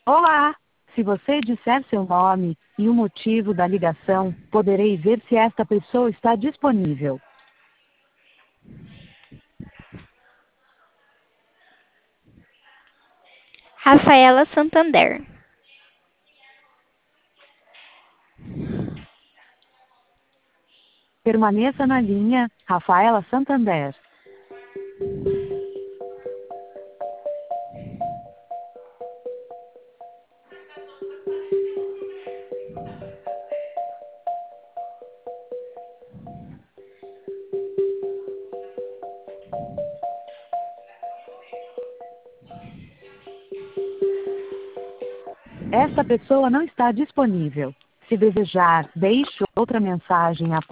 Olá! Se você disser seu nome e o motivo da ligação, poderei ver se esta pessoa está disponível. Rafaela Santander. Permaneça na linha, Rafaela Santander. Esta pessoa não está disponível. Se desejar, deixe outra mensagem após